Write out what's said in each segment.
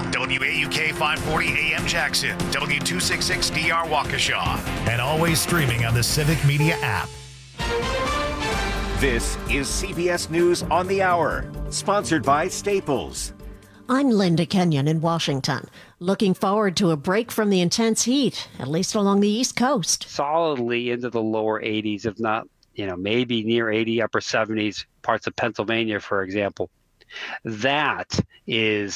WAUK 540 AM Jackson, W266DR Waukesha, and always streaming on the Civic Media app. This is CBS News on the Hour, sponsored by Staples. I'm Linda Kenyon in Washington, looking forward to a break from the intense heat, at least along the East Coast. Solidly into the lower 80s, if not, maybe near 80, upper 70s, parts of Pennsylvania, for example. That is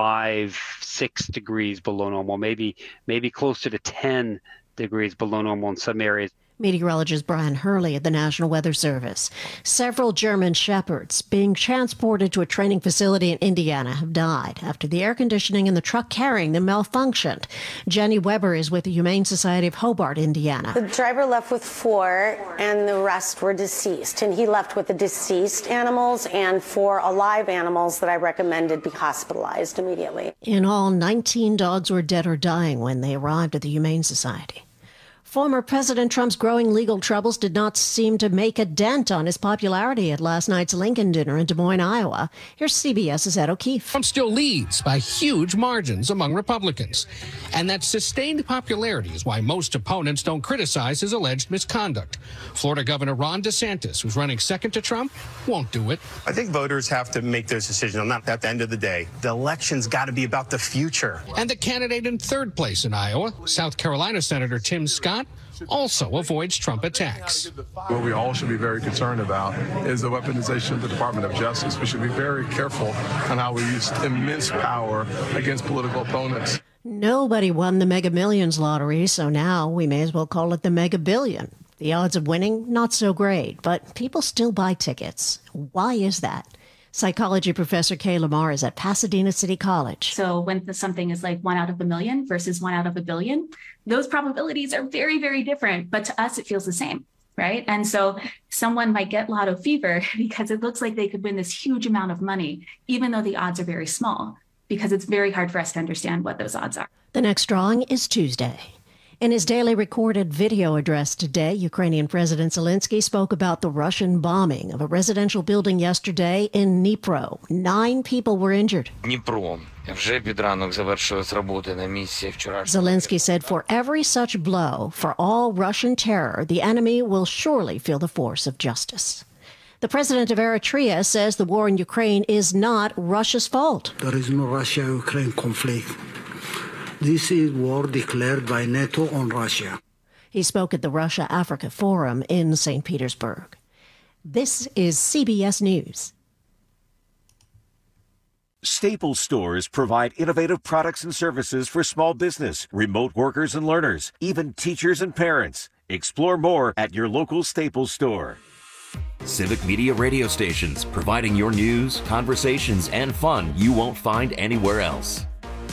5-6 degrees below normal, maybe closer to 10 degrees below normal in some areas. Meteorologist Brian Hurley at the National Weather Service. Several German shepherds being transported to a training facility in Indiana have died after the air conditioning in the truck carrying them malfunctioned. Jenny Weber is with the Humane Society of Hobart, Indiana. The driver left with 4 and the rest were deceased. And he left with the deceased animals and 4 alive animals that I recommended be hospitalized immediately. In all, 19 dogs were dead or dying when they arrived at the Humane Society. Former President Trump's growing legal troubles did not seem to make a dent on his popularity at last night's Lincoln dinner in Des Moines, Iowa. Here's CBS's Ed O'Keefe. Trump still leads by huge margins among Republicans. And that sustained popularity is why most opponents don't criticize his alleged misconduct. Florida Governor Ron DeSantis, who's running second to Trump, won't do it. I think voters have to make those decisions on that at the end of the day. The election's got to be about the future. And the candidate in third place in Iowa, South Carolina Senator Tim Scott, also avoids Trump attacks. What we all should be very concerned about is the weaponization of the Department of Justice. We should be very careful on how we use immense power against political opponents. Nobody won the Mega Millions lottery, so now we may as well call it the Mega Billion. The odds of winning, not so great, but people still buy tickets. Why is that? Psychology professor Kay Lamar is at Pasadena City College. So when something is like 1 out of a million versus 1 out of a billion, those probabilities are very, very different. But to us, it feels the same, right? And so someone might get lotto fever because it looks like they could win this huge amount of money, even though the odds are very small, because it's very hard for us to understand what those odds are. The next drawing is Tuesday. In his daily recorded video address today, Ukrainian President Zelensky spoke about the Russian bombing of a residential building yesterday in Dnipro. 9 people were injured. Zelensky said for every such blow, for all Russian terror, the enemy will surely feel the force of justice. The president of Eritrea says the war in Ukraine is not Russia's fault. There is no Russia-Ukraine conflict. This is war declared by NATO on Russia. He spoke at the Russia-Africa Forum in St. Petersburg. This is CBS News. Staples stores provide innovative products and services for small business, remote workers and learners, even teachers and parents. Explore more at your local Staples store. Civic Media radio stations, providing your news, conversations, and fun you won't find anywhere else.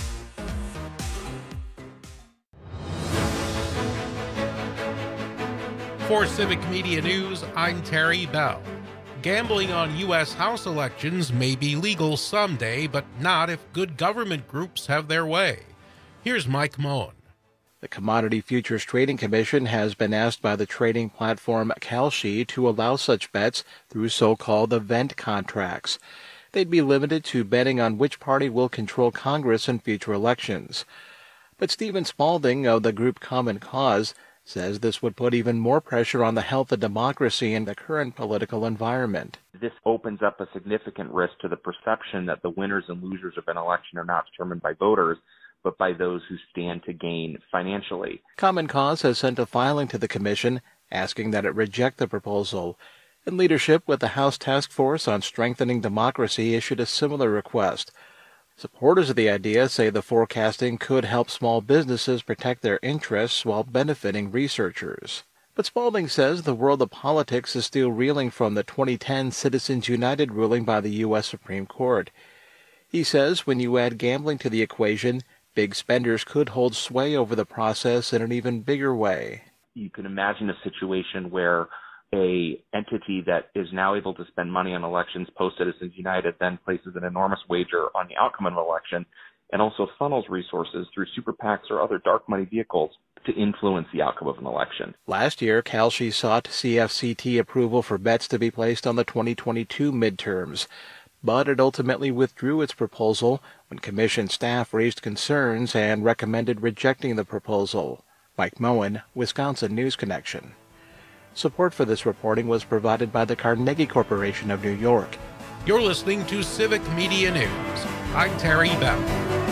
For Civic Media News, I'm Terry Bell. Gambling on U.S. House elections may be legal someday, but not if good government groups have their way. Here's Mike Moen. The Commodity Futures Trading Commission has been asked by the trading platform Kalshi to allow such bets through so-called event contracts. They'd be limited to betting on which party will control Congress in future elections. But Stephen Spalding of the group Common Cause says this would put even more pressure on the health of democracy in the current political environment. This opens up a significant risk to the perception that the winners and losers of an election are not determined by voters, but by those who stand to gain financially. Common Cause has sent a filing to the commission asking that it reject the proposal. And leadership with the House Task Force on Strengthening Democracy issued a similar request. Supporters of the idea say the forecasting could help small businesses protect their interests while benefiting researchers. But Spalding says the world of politics is still reeling from the 2010 Citizens United ruling by the U.S. Supreme Court. He says when you add gambling to the equation, big spenders could hold sway over the process in an even bigger way. You can imagine a situation where a entity that is now able to spend money on elections, post-Citizens United, then places an enormous wager on the outcome of an election and also funnels resources through super PACs or other dark money vehicles to influence the outcome of an election. Last year, Kalshi sought CFCT approval for bets to be placed on the 2022 midterms. but it ultimately withdrew its proposal when commission staff raised concerns and recommended rejecting the proposal. Mike Moen, Wisconsin News Connection. Support for this reporting was provided by the Carnegie Corporation of New York. You're listening to Civic Media News. I'm Terry Bell.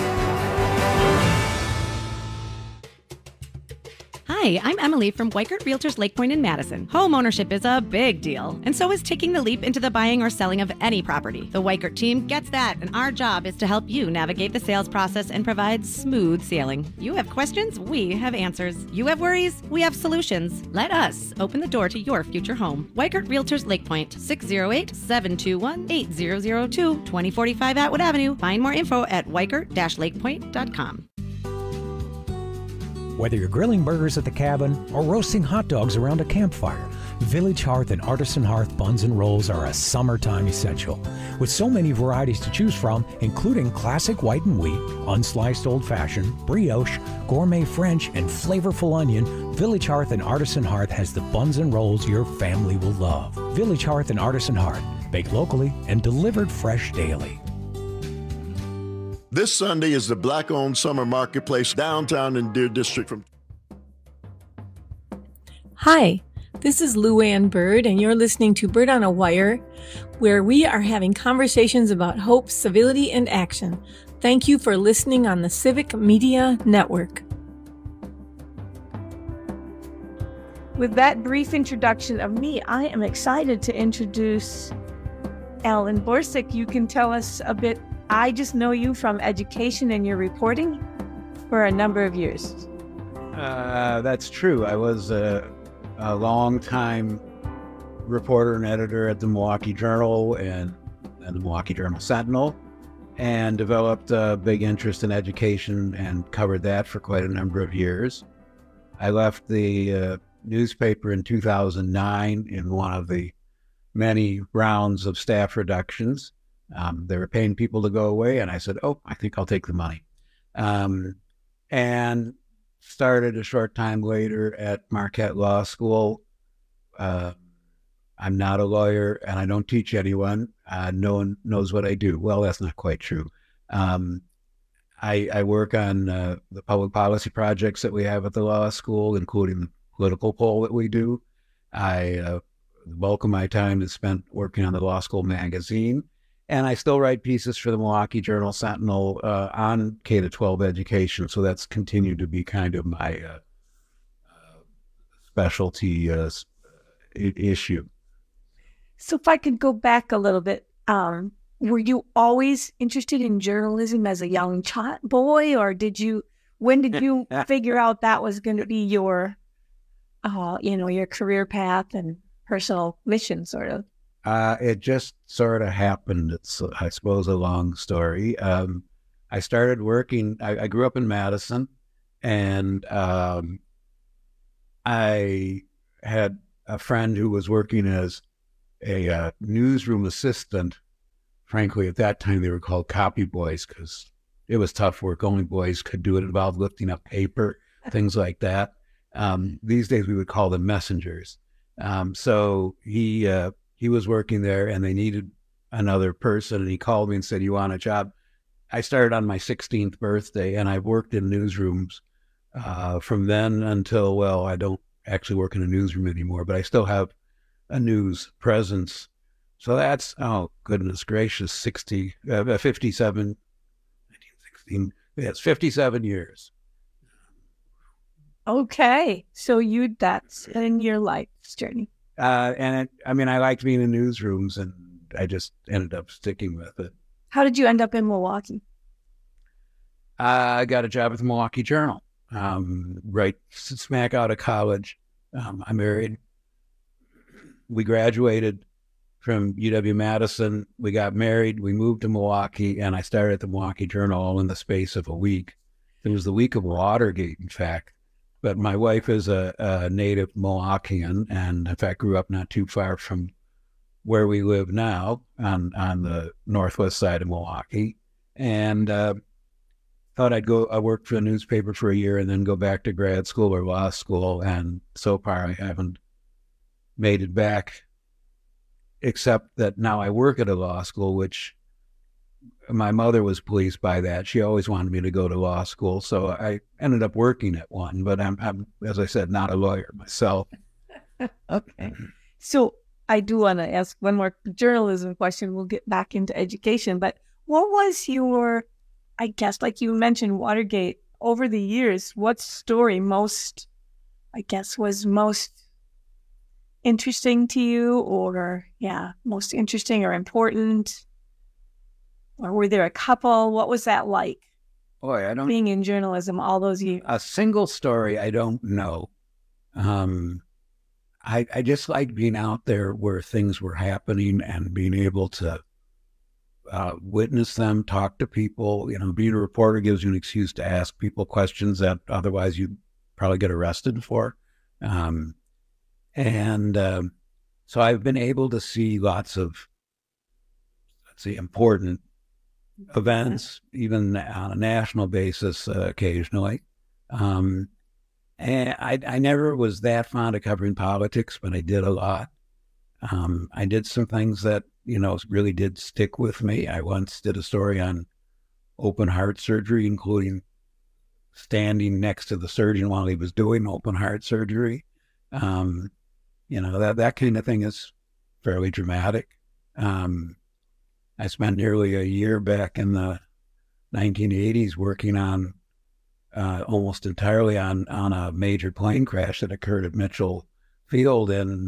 Hi, I'm Emily from Weikert Realtors Lake Point in Madison. Home ownership is a big deal, and so is taking the leap into the buying or selling of any property. The Weikert team gets that, and our job is to help you navigate the sales process and provide smooth sailing. You have questions, we have answers. You have worries, we have solutions. Let us open the door to your future home. Weikert Realtors Lake Point, 608-721-8002, 2045 Atwood Avenue. Find more info at weikert-lakepoint.com. Whether you're grilling burgers at the cabin or roasting hot dogs around a campfire, Village Hearth and Artisan Hearth buns and rolls are a summertime essential. With so many varieties to choose from, including classic white and wheat, unsliced old-fashioned, brioche, gourmet French, and flavorful onion, Village Hearth and Artisan Hearth has the buns and rolls your family will love. Village Hearth and Artisan Hearth, baked locally and delivered fresh daily. This Sunday is the Black-owned Summer Marketplace downtown in Deer District. Hi, this is Lou Ann Bird, and you're listening to Bird on a Wire, where we are having conversations about hope, civility, and action. Thank you for listening on the Civic Media Network. With that brief introduction of me, I am excited to introduce Alan Borsick. You can tell us a bit. I just know you from education and your reporting for a number of years. That's true. I was a long-time reporter and editor at the Milwaukee Journal and the Milwaukee Journal Sentinel, and developed a big interest in education and covered that for quite a number of years. I left the newspaper in 2009 in one of the many rounds of staff reductions. They were paying people to go away, and I said, I think I'll take the money. And started a short time later at Marquette Law School. I'm not a lawyer, and I don't teach anyone. No one knows what I do. Well, that's not quite true. I work on the public policy projects that we have at the law school, including the political poll that we do. The bulk of my time is spent working on the law school magazine. And I still write pieces for the Milwaukee Journal Sentinel on K-12 education, so that's continued to be kind of my specialty issue. So if I could go back a little bit, were you always interested in journalism as a young boy, or when did you figure out that was going to be your career path and personal mission, sort of? It just sort of happened. It's, I suppose, a long story. I started working, I grew up in Madison, and I had a friend who was working as a newsroom assistant. Frankly, at that time, they were called copy boys because it was tough work. Only boys could do it. It involved lifting up paper, things like that. These days, we would call them messengers. So he was working there, and they needed another person, and he called me and said, "You want a job?" I started on my 16th birthday, and I've worked in newsrooms from then until, well, I don't actually work in a newsroom anymore, but I still have a news presence. So that's, oh, goodness gracious, 57 years. Okay, so that's in your life's journey. I liked being in newsrooms, and I just ended up sticking with it. How did you end up in Milwaukee? I got a job at the Milwaukee Journal, right smack out of college. I married. We graduated from UW-Madison. We got married. We moved to Milwaukee, and I started at the Milwaukee Journal all in the space of a week. It was the week of Watergate, in fact. But my wife is a native Milwaukeean, and in fact grew up not too far from where we live now on the northwest side of Milwaukee. And thought I worked for a newspaper for a year and then go back to grad school or law school. And so far I haven't made it back, except that now I work at a law school, which my mother was pleased by that. She always wanted me to go to law school, so I ended up working at one. But I'm as I said, not a lawyer myself. Okay. So I do want to ask one more journalism question. We'll get back into education. But what was your, I guess, like you mentioned, Watergate, over the years, what story was most interesting to you, or most interesting or important? Or were there a couple? What was that like? Boy, I don't... being in journalism all those years. A single story, I don't know. I just like being out there where things were happening and being able to witness them, talk to people. You know, being a reporter gives you an excuse to ask people questions that otherwise you'd probably get arrested for. So I've been able to see lots of, important events, even on a national basis occasionally. And I never was that fond of covering politics, but I did a lot. I did some things that, really did stick with me. I once did a story on open heart surgery, including standing next to the surgeon while he was doing open heart surgery. That kind of thing is fairly dramatic. I spent nearly a year back in the 1980s working on almost entirely on a major plane crash that occurred at Mitchell Field in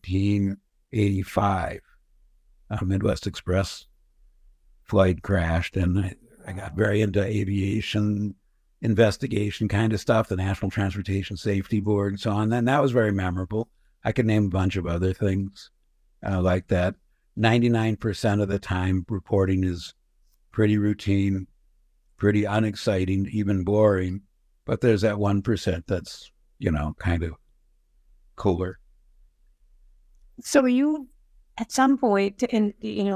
1985. A Midwest Express flight crashed, and I got very into aviation investigation kind of stuff, the National Transportation Safety Board and so on. And that was very memorable. I could name a bunch of other things like that. 99% of the time, reporting is pretty routine, pretty unexciting, even boring. But there's that 1% that's, kind of cooler. So you, at some point, and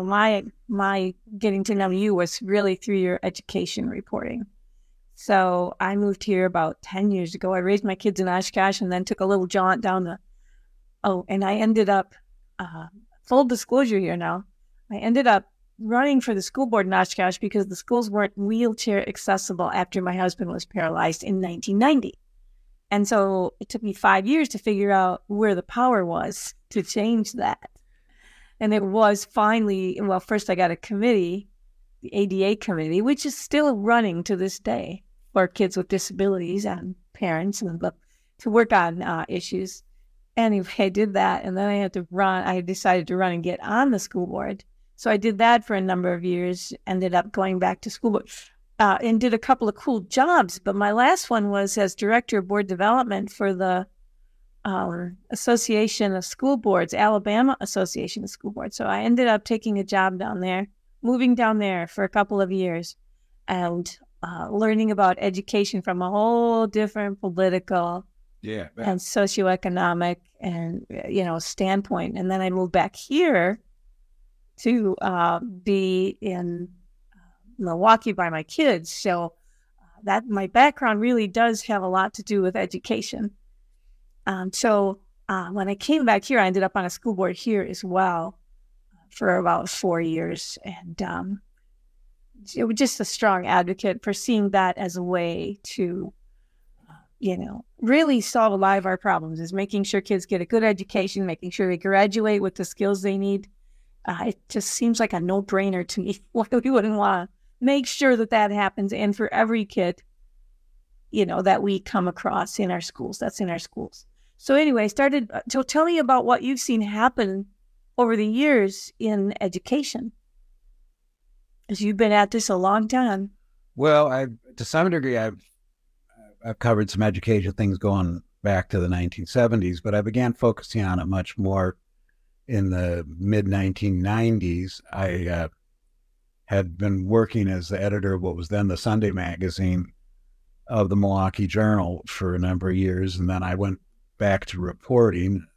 my getting to know you was really through your education reporting. So I moved here about 10 years ago. I raised my kids in Oshkosh and then took a little jaunt down and I ended up, full disclosure here now, I ended up running for the school board in Oshkosh because the schools weren't wheelchair accessible after my husband was paralyzed in 1990. And so it took me 5 years to figure out where the power was to change that. And it was finally, first I got a committee, the ADA committee, which is still running to this day for kids with disabilities and parents and to work on issues. Anyway, I did that, and then I decided to run and get on the school board. So I did that for a number of years, ended up going back to school board, and did a couple of cool jobs. But my last one was as director of board development for the Association of School Boards, Alabama Association of School Boards. So I ended up taking a job down there, moving down there for a couple of years, and learning about education from a whole different political and socioeconomic and standpoint. And then I moved back here to be in Milwaukee by my kids. So that my background really does have a lot to do with education. So when I came back here, I ended up on a school board here as well for about 4 years. And it was just a strong advocate for seeing that as a way to, really solve a lot of our problems, is making sure kids get a good education, making sure they graduate with the skills they need. It just seems like a no-brainer to me. Why we wouldn't want to make sure that happens, and for every kid, that we come across in our schools, that's in our schools. So anyway, so tell me about what you've seen happen over the years in education, because you've been at this a long time. Well, to some degree, I've covered some education things going back to the 1970s, but I began focusing on it much more in the mid-1990s. I had been working as the editor of what was then the Sunday magazine of the Milwaukee Journal for a number of years, and then I went back to reporting,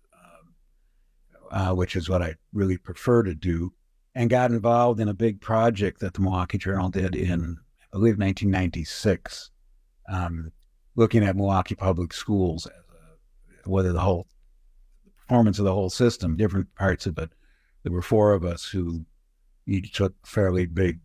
which is what I really prefer to do, and got involved in a big project that the Milwaukee Journal did in, I believe, 1996, looking at Milwaukee public schools, whether the whole performance of the whole system, different parts of it. There were four of us who each took fairly big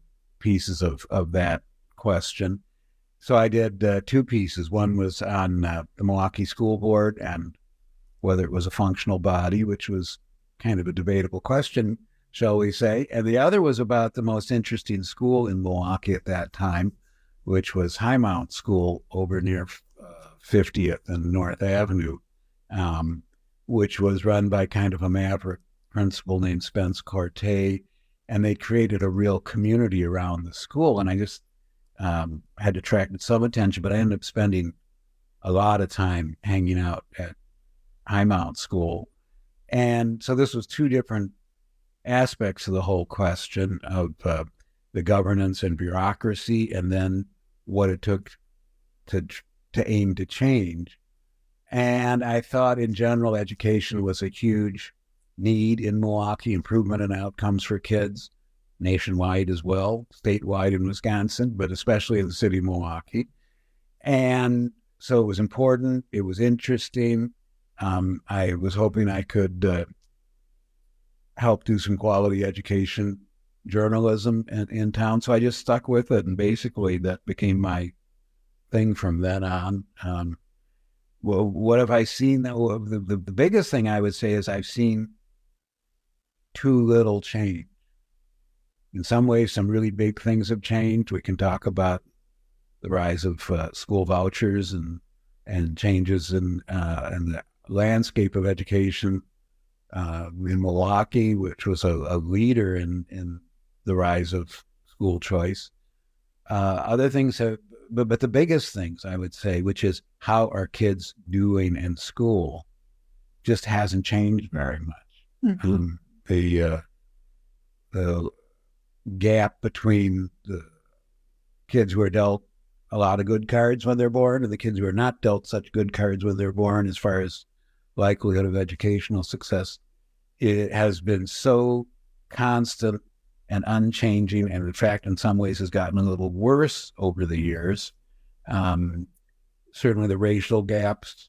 pieces of that question. So I did 2 pieces. One was on the Milwaukee School Board and whether it was a functional body, which was kind of a debatable question, shall we say. And the other was about the most interesting school in Milwaukee at that time, which was Highmount School over near 50th and North Avenue, which was run by kind of a maverick principal named Spence Corte, and they created a real community around the school. And I just had attracted some attention, but I ended up spending a lot of time hanging out at Highmount School. And so this was 2 different aspects of the whole question of the governance and bureaucracy, and then what it took to aim to change. And I thought in general education was a huge need in Milwaukee, improvement in outcomes for kids, nationwide as well, statewide in Wisconsin, but especially in the city of Milwaukee. And so it was important, it was interesting. I was hoping I could help do some quality education journalism in town. So I just stuck with it, and basically that became my thing from then on. Well, what have I seen? The biggest thing I would say is I've seen too little change. In some ways, some really big things have changed. We can talk about the rise of school vouchers and changes in the landscape of education in Milwaukee, which was a leader in the rise of school choice. Other things have, but the biggest things I would say, which is how are kids doing in school, just hasn't changed very much. Mm-hmm. The gap between the kids who are dealt a lot of good cards when they're born and the kids who are not dealt such good cards when they're born, as far as likelihood of educational success, it has been so constant and unchanging, and in fact, in some ways has gotten a little worse over the years. Certainly the racial gaps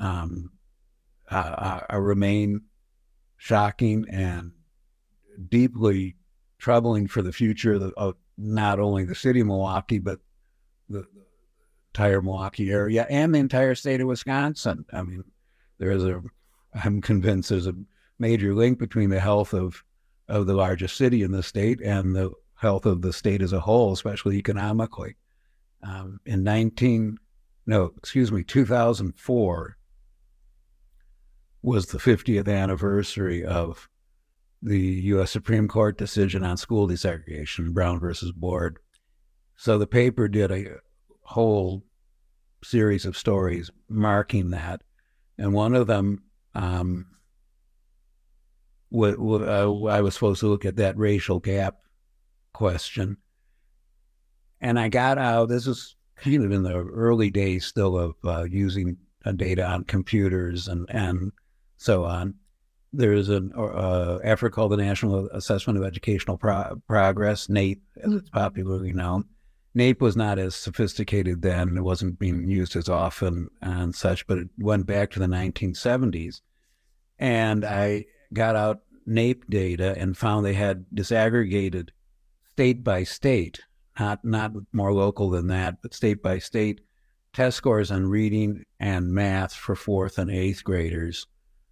remain shocking and deeply troubling for the future of not only the city of Milwaukee, but the entire Milwaukee area and the entire state of Wisconsin. I mean, I'm convinced there's a major link between the health of the largest city in the state and the health of the state as a whole, especially economically. In 2004 was the 50th anniversary of the U.S. Supreme Court decision on school desegregation, Brown versus Board. So the paper did a whole series of stories marking that. And one of them, I was supposed to look at that racial gap question. And I got out, this was kind of in the early days still of using data on computers and so on. There's an effort called the National Assessment of Educational Progress, NAEP, as it's popularly known. NAEP was not as sophisticated then. It wasn't being used as often and such, but it went back to the 1970s. And I got out NAEP data and found they had disaggregated state by state, not more local than that, but state by state, test scores on reading and math for 4th and 8th graders,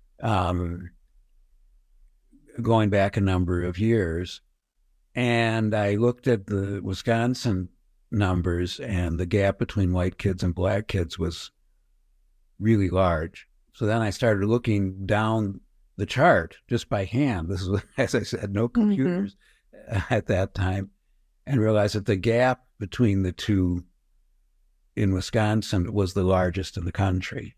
going back a number of years. And I looked at the Wisconsin numbers, and the gap between white kids and black kids was really large. So then I started looking down the chart just by hand. This is, as I said, no computers at that time, and realized that the gap between the two in Wisconsin was the largest in the country.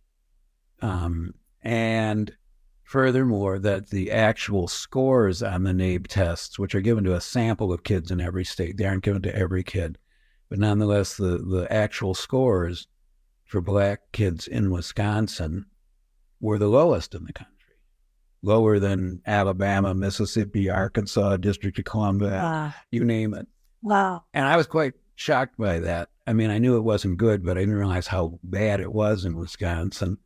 And furthermore, that the actual scores on the NAEP tests, which are given to a sample of kids in every state, they aren't given to every kid, but nonetheless, the actual scores for black kids in Wisconsin were the lowest in the country, lower than Alabama, Mississippi, Arkansas, District of Columbia, you name it. Wow. And I was quite shocked by that. I mean, I knew it wasn't good, but I didn't realize how bad it was in Wisconsin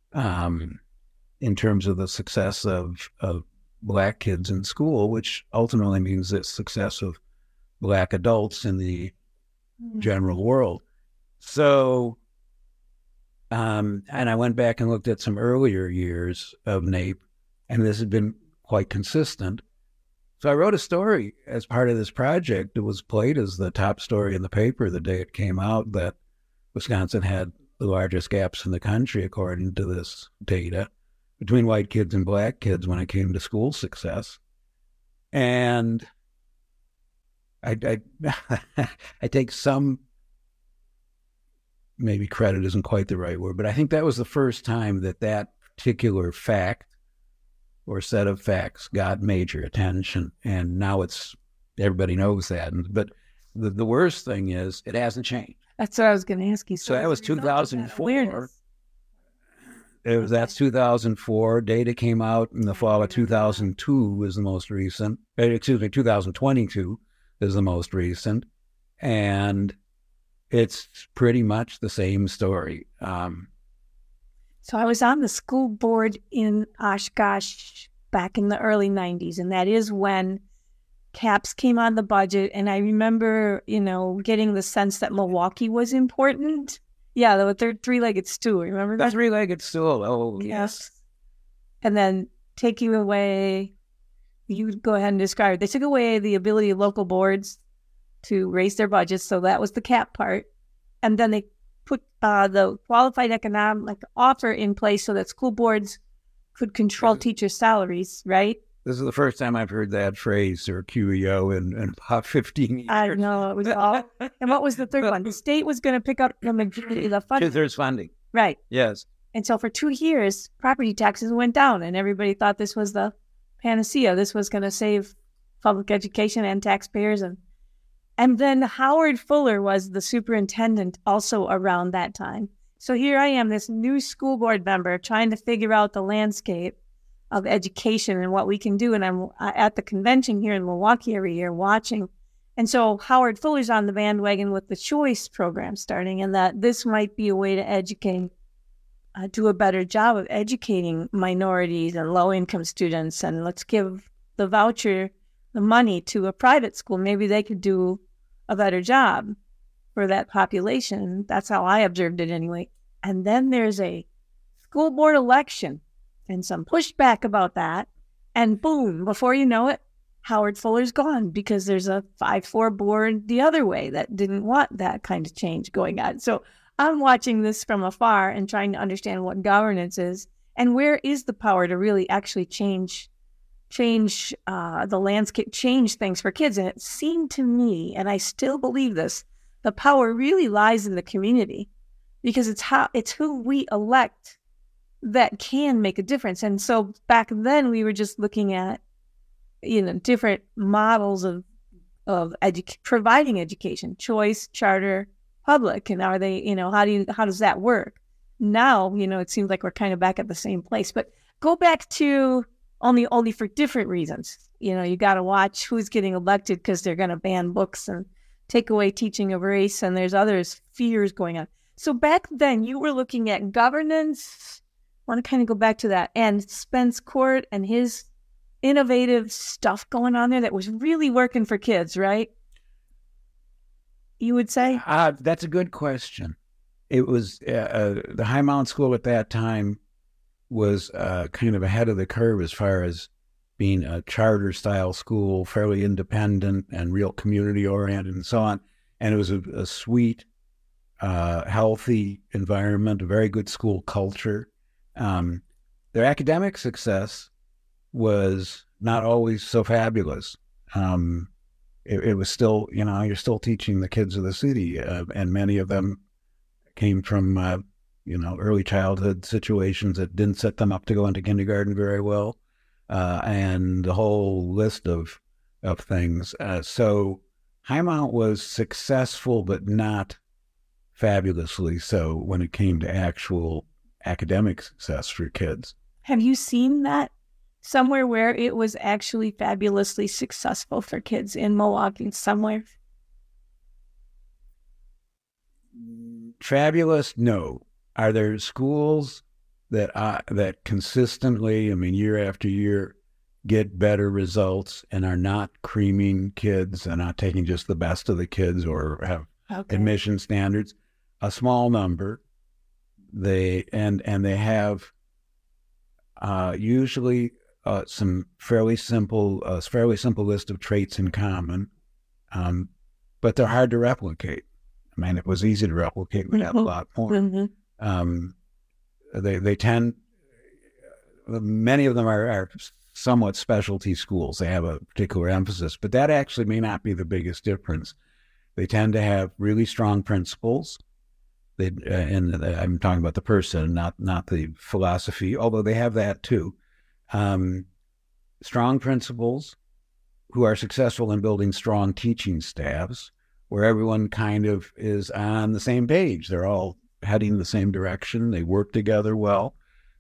in terms of the success of black kids in school, which ultimately means the success of Black adults in the general world. So, and I went back and looked at some earlier years of NAEP, and this had been quite consistent. So I wrote a story as part of this project. It was played as the top story in the paper the day it came out, that Wisconsin had the largest gaps in the country, according to this data, between white kids and black kids when it came to school success. And I take some, maybe credit isn't quite the right word, but I think that was the first time that that particular fact or set of facts got major attention. And now everybody knows that. But the worst thing is it hasn't changed. That's what I was going to ask you. So that was 2004. That's 2004. Data came out in the fall of 2002 is the most recent. 2022 is the most recent. And it's pretty much the same story. So I was on the school board in Oshkosh back in the early 90s, and that is when CAPS came on the budget. And I remember, getting the sense that Milwaukee was important. Yeah, the third three-legged stool. Remember that? The three-legged stool. Oh, yes. And then taking away, you go ahead and describe it. They took away the ability of local boards to raise their budgets. So that was the CAP part. And then they put the qualified economic offer in place so that school boards could control teachers' salaries, right? This is the first time I've heard that phrase, or QEO, in about 15 years. I know, it was all. And what was the third one? The state was going to pick up the majority of the funding. Two-thirds funding. Right. Yes. And so for 2 years, property taxes went down, and everybody thought this was the panacea. This was going to save public education and taxpayers. And then Howard Fuller was the superintendent also around that time. So here I am, this new school board member, trying to figure out the landscape of education and what we can do. And I'm at the convention here in Milwaukee every year watching. And so Howard Fuller's on the bandwagon with the choice program starting, and that this might be a way to educate, do a better job of educating minorities and low-income students. And let's give the voucher, the money, to a private school. Maybe they could do a better job for that population. That's how I observed it anyway. And then there's a school board election and some pushback about that. And boom, before you know it, Howard Fuller's gone because there's a 5-4 board the other way that didn't want that kind of change going on. So I'm watching this from afar and trying to understand what governance is and where is the power to really actually change the landscape, change things for kids. And it seemed to me, and I still believe this, the power really lies in the community, because it's who we elect that can make a difference. And so back then we were just looking at, different models of providing education, choice, charter, public, and are they, how does that work? Now, it seems like we're kind of back at the same place. But go back to only for different reasons. You got to watch who's getting elected because they're going to ban books and take away teaching of race, and there's others fears going on. So back then you were looking at governance. I want to kind of go back to that, and Spence Court and his innovative stuff going on there that was really working for kids, right? You would say? That's a good question. It was the Highmount School at that time was kind of ahead of the curve as far as being a charter-style school, fairly independent and real community-oriented and so on. And it was a sweet, healthy environment, a very good school culture. Their academic success was not always so fabulous. It was still, you're still teaching the kids of the city, and many of them came from, early childhood situations that didn't set them up to go into kindergarten very well, and the whole list of things. So Highmount was successful, but not fabulously so when it came to actual academic success for kids. Have you seen that somewhere where it was actually fabulously successful for kids in Milwaukee somewhere? Fabulous? No. Are there schools that consistently, year after year, get better results and are not creaming kids and not taking just the best of the kids or have admission standards. A small number. They have usually some fairly simple list of traits in common, but they're hard to replicate. I mean, if it was easy to replicate, we'd have a lot more. They tend, many of them are somewhat specialty schools. They have a particular emphasis, but that actually may not be the biggest difference. They tend to have really strong principles. And I'm talking about the person, not the philosophy, although they have that too. Strong principals who are successful in building strong teaching staffs, where everyone kind of is on the same page. They're all heading the same direction. They work together well.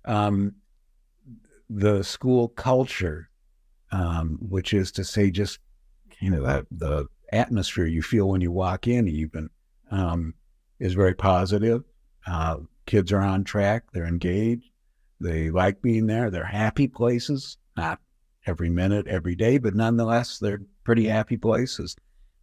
The school culture, which is to say just, the atmosphere you feel when you walk in even, is very positive. Kids are on track. They're engaged. They like being there. They're happy places, not every minute, every day, but nonetheless, they're pretty happy places.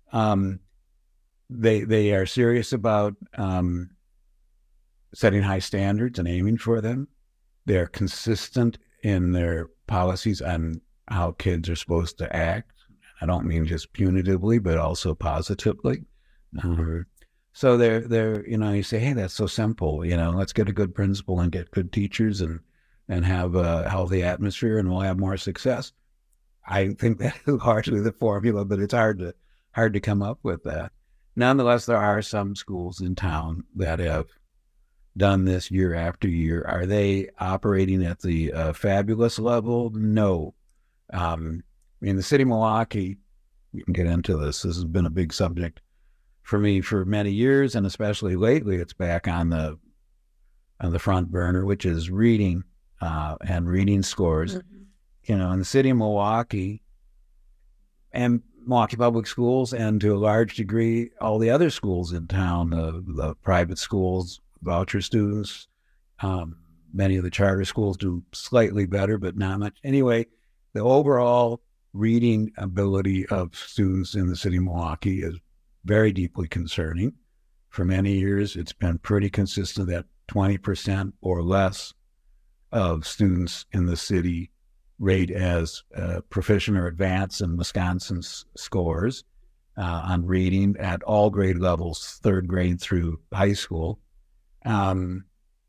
They are serious about setting high standards and aiming for them. They're consistent in their policies on how kids are supposed to act. I don't mean just punitively, but also positively. So they're you say, hey, that's so simple. Let's get a good principal and get good teachers and have a healthy atmosphere, and we'll have more success. I think that is largely the formula, but it's hard to come up with that. Nonetheless, there are some schools in town that have done this year after year. Are they operating at the fabulous level? No. In the city of Milwaukee, we can get into this. This has been a big subject for me for many years, and especially lately, it's back on the front burner, which is reading and reading scores. In the city of Milwaukee and Milwaukee Public Schools, and to a large degree, all the other schools in town, the private schools, voucher students, many of the charter schools do slightly better, but not much. Anyway, the overall reading ability of students in the city of Milwaukee is very deeply concerning. For many years, it's been pretty consistent that 20% or less of students in the city rate as proficient or advanced in Wisconsin's scores on reading at all grade levels, third grade through high school. And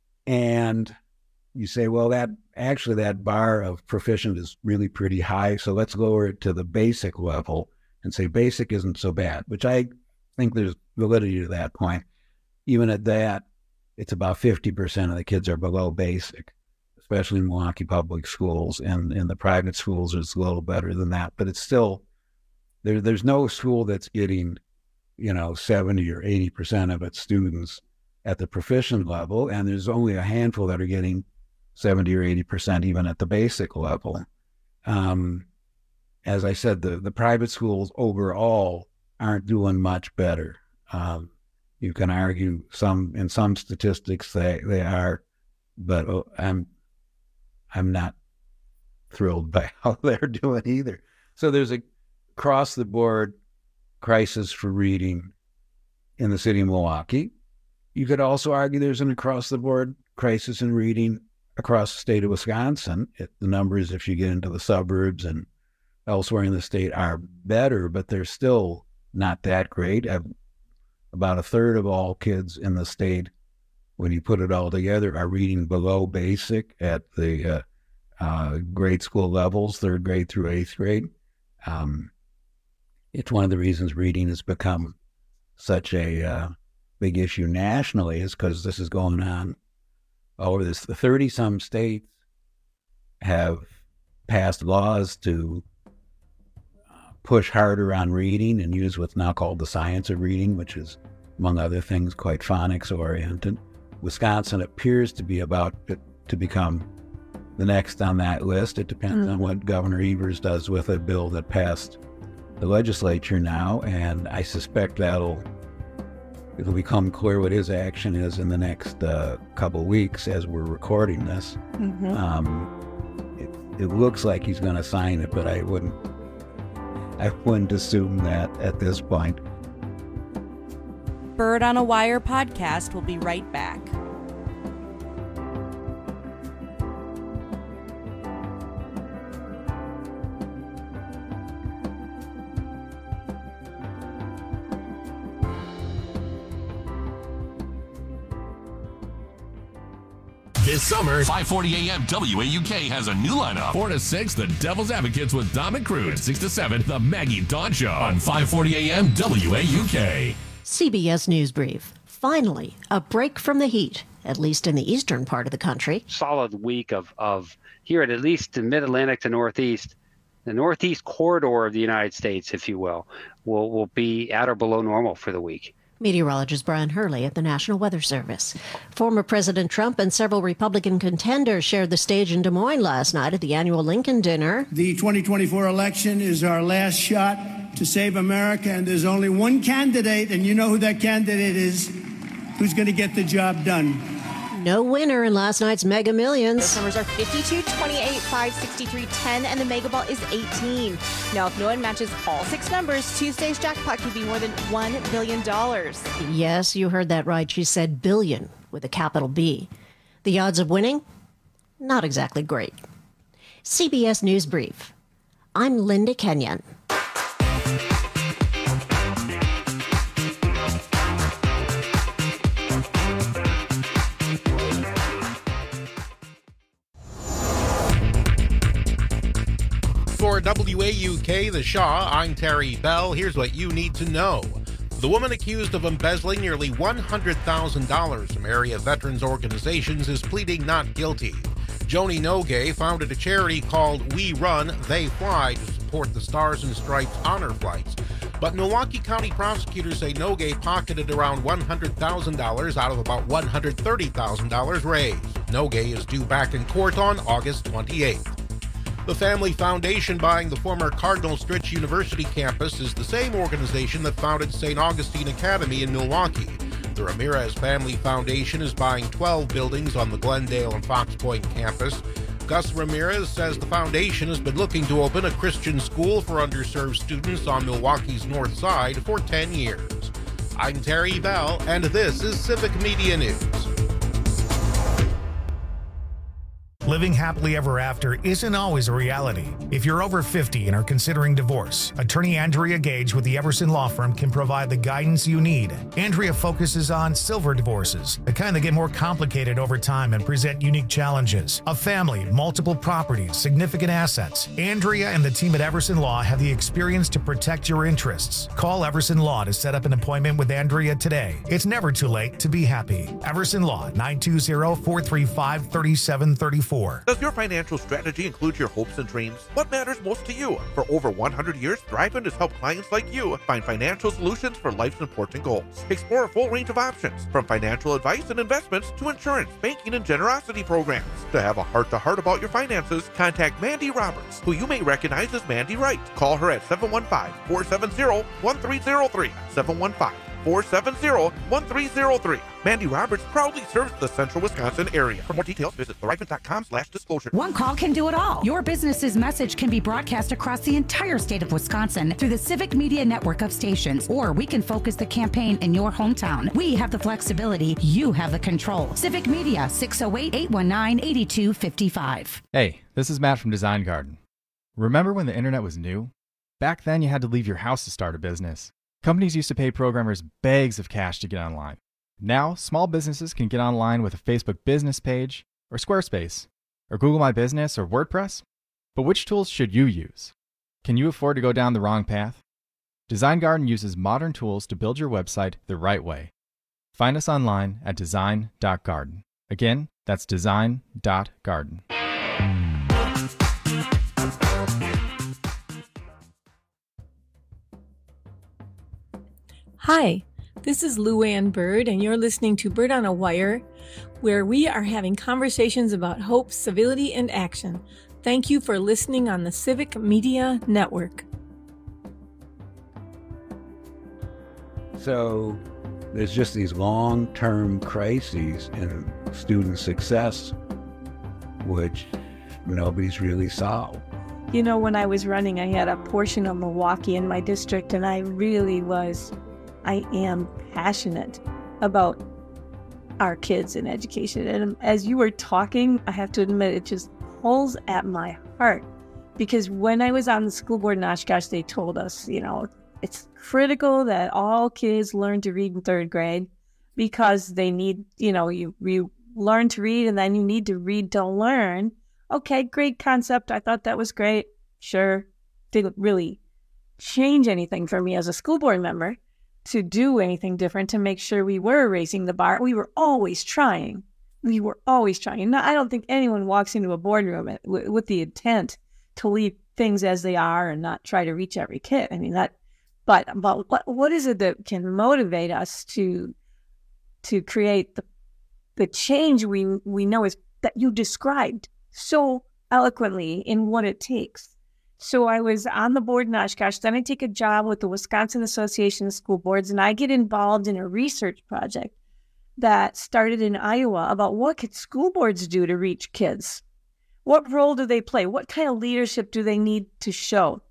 you say, well, that bar of proficient is really pretty high, so let's lower it to the basic level and say basic isn't so bad, which I think there's validity to that point. Even at that, it's about 50% of the kids are below basic, especially in Milwaukee Public Schools, and in the private schools it's a little better than that, but it's still, there's no school that's getting, 70 or 80% of its students at the proficient level, and there's only a handful that are getting 70 or 80% even at the basic level. As I said, the private schools overall aren't doing much better. You can argue in some statistics they are, but I'm not thrilled by how they're doing either. So there's a across the board crisis for reading in the city of Milwaukee. You could also argue there's an across the board crisis in reading across the state of Wisconsin. The numbers, if you get into the suburbs and elsewhere in the state, are better, but they're still not that great. About a third of all kids in the state, when you put it all together, are reading below basic at the grade school levels, third grade through eighth grade. It's one of the reasons reading has become such a big issue nationally, is because this is going on over this. The 30-some states have passed laws to push harder on reading and use what's now called the science of reading, which is, among other things, quite phonics-oriented. Wisconsin appears to be about to become the next on that list. It depends on what Governor Evers does with a bill that passed the legislature now, and I suspect it'll become clear what his action is in the next couple weeks as we're recording this. it looks like he's going to sign it, but I wouldn't assume that at this point. Bird on a Wire podcast will be right back. This summer, 5:40 a.m. WAUK has a new lineup. 4 to 6, The Devil's Advocates with Dom and Cruz. 6 to 7, The Maggie Dawn Show on 5:40 a.m. WAUK. CBS News Brief. Finally, a break from the heat, at least in the eastern part of the country. Solid week of here at least the mid-Atlantic to Northeast. The Northeast corridor of the United States, if you will be at or below normal for the week. Meteorologist Brian Hurley at the National Weather Service. Former President Trump and several Republican contenders shared the stage in Des Moines last night at the annual Lincoln dinner. The 2024 election is our last shot to save America, and there's only one candidate, and you know who that candidate is, who's going to get the job done. No winner in last night's Mega Millions. Those numbers are 52, 28, 5, 63, 10, and the Mega Ball is 18. Now, if no one matches all 6 numbers, Tuesday's jackpot could be more than $1 billion. Yes, you heard that right. She said billion with a capital B. The odds of winning? Not exactly great. CBS News Brief. I'm Linda Kenyon. For WAUK The Shaw, I'm Terry Bell. Here's what you need to know. The woman accused of embezzling nearly $100,000 from area veterans organizations is pleading not guilty. Joni Noguet founded a charity called We Run, They Fly to support the Stars and Stripes honor flights. But Milwaukee County prosecutors say Noguet pocketed around $100,000 out of about $130,000 raised. Noguet is due back in court on August 28th. The Family Foundation buying the former Cardinal Stritch University campus is the same organization that founded St. Augustine Academy in Milwaukee. The Ramirez Family Foundation is buying 12 buildings on the Glendale and Fox Point campus. Gus Ramirez says the foundation has been looking to open a Christian school for underserved students on Milwaukee's North Side for 10 years. I'm Terry Bell, and this is Civic Media News. Living happily ever after isn't always a reality. If you're over 50 and are considering divorce, attorney Andrea Gage with the Everson Law Firm can provide the guidance you need. Andrea focuses on silver divorces, the kind that get more complicated over time and present unique challenges. A family, multiple properties, significant assets. Andrea and the team at Everson Law have the experience to protect your interests. Call Everson Law to set up an appointment with Andrea today. It's never too late to be happy. Everson Law, 920-435-3734. Does your financial strategy include your hopes and dreams? What matters most to you? For over 100 years, Thriven has helped clients like you find financial solutions for life's important goals. Explore a full range of options, from financial advice and investments to insurance, banking, and generosity programs. To have a heart-to-heart about your finances, contact Mandy Roberts, who you may recognize as Mandy Wright. Call her at 715-470-1303. 715-470-1303. Mandy Roberts proudly serves the central Wisconsin area. For more details, visit thriven.com/disclosure. One call can do it all. Your business's message can be broadcast across the entire state of Wisconsin through the Civic Media network of stations, or we can focus the campaign in your hometown. We have the flexibility. You have the control. Civic Media, 608-819-8255. Hey, this is Matt from Design Garden. Remember when the internet was new? Back then, you had to leave your house to start a business. Companies used to pay programmers bags of cash to get online. Now, small businesses can get online with a Facebook business page, or Squarespace, or Google My Business, or WordPress. But which tools should you use? Can you afford to go down the wrong path? Design Garden uses modern tools to build your website the right way. Find us online at design.garden. Again, that's design.garden. Hi, this is Lou Ann Bird, and you're listening to Bird on a Wire, where we are having conversations about hope, civility, and action. Thank you for listening on the Civic Media Network. So there's just these long-term crises in student success, which nobody's really solved. You know, when I was running, I had a portion of Milwaukee in my district, and I am passionate about our kids in education. And as you were talking, I have to admit, it just pulls at my heart. Because when I was on the school board in Oshkosh, they told us, you know, it's critical that all kids learn to read in third grade because they need, you know, you learn to read and then you need to read to learn. Okay, great concept. I thought that was great. Sure. Didn't really change anything for me as a school board member to do anything different to make sure we were raising the bar. We were always trying. And I don't think anyone walks into a boardroom with the intent to leave things as they are and not try to reach every kid. I mean, but what is it that can motivate us to create the change we know is that you described so eloquently in what it takes? So I was on the board in Oshkosh, then I take a job with the Wisconsin Association of School Boards, and I get involved in a research project that started in Iowa about what could school boards do to reach kids? What role do they play? What kind of leadership do they need to show?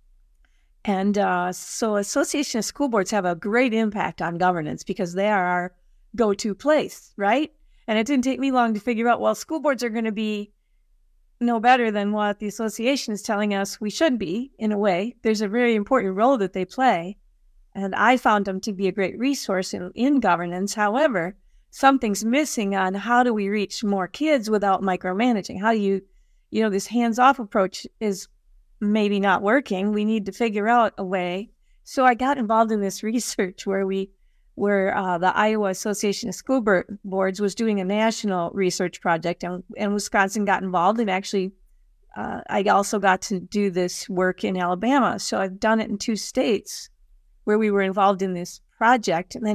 And so Association of School Boards have a great impact on governance because they are our go-to place, right? And it didn't take me long to figure out, well, school boards are going to be no better than what the association is telling us we should be, in a way. There's a very important role that they play. And I found them to be a great resource in governance. However, something's missing on how do we reach more kids without micromanaging? How do you this hands-off approach is maybe not working. We need to figure out a way. So I got involved in this research where the Iowa Association of School Boards was doing a national research project, and Wisconsin got involved. And actually, I also got to do this work in Alabama. So I've done it in 2 states where we were involved in this project. And then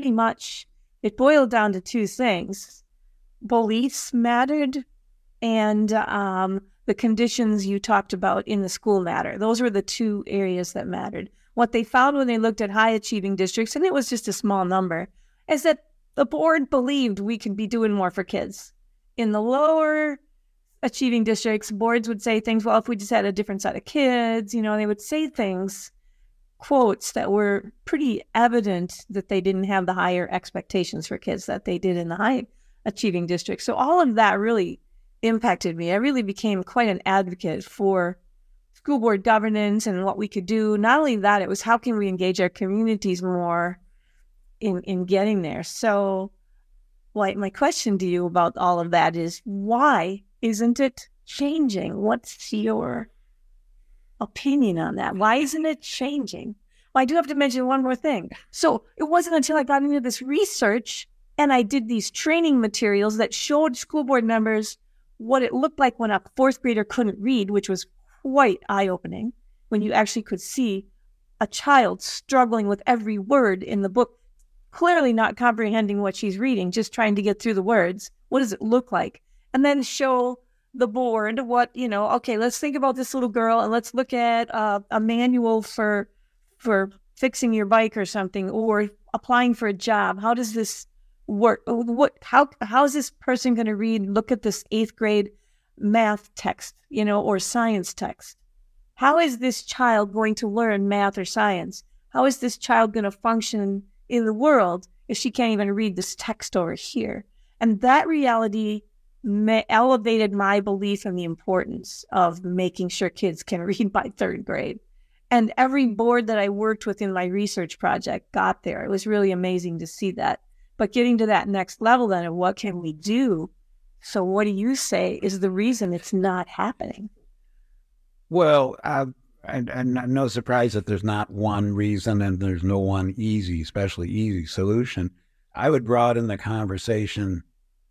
it boiled down to 2 things. Beliefs mattered, and the conditions you talked about in the school matter. Those were the 2 areas that mattered. What they found when they looked at high-achieving districts, and it was just a small number, is that the board believed we could be doing more for kids. In the lower-achieving districts, boards would say things, well, if we just had a different set of kids, they would say things, quotes that were pretty evident that they didn't have the higher expectations for kids that they did in the high-achieving districts. So all of that really impacted me. I really became quite an advocate for school board governance and what we could do. Not only that, it was how can we engage our communities more in getting there. So my question to you about all of that is, why isn't it changing? What's your opinion on that? Why isn't it changing? Well, I do have to mention one more thing. So it wasn't until I got into this research and I did these training materials that showed school board members what it looked like when a 4th grader couldn't read, which was quite eye-opening, when you actually could see a child struggling with every word in the book, clearly not comprehending what she's reading, just trying to get through the words. What does it look like? And then show the board what, okay, let's think about this little girl and let's look at a manual for fixing your bike or something, or applying for a job. How does this work? How is this person going to look at this 8th grade math text, or science text? How is this child going to learn math or science? How is this child going to function in the world if she can't even read this text over here? And that reality elevated my belief in the importance of making sure kids can read by 3rd grade. And every board that I worked with in my research project got there. It was really amazing to see that. But getting to that next level then of what can we do? So what do you say is the reason it's not happening? Well, and no surprise that there's not one reason and there's no one especially easy solution. I would broaden the conversation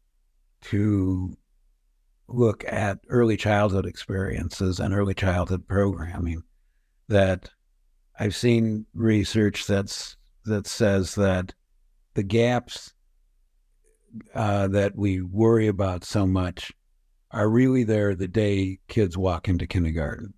to look at early childhood experiences and early childhood programming. That I've seen research that says that the gaps that we worry about so much are really there the day kids walk into kindergarten.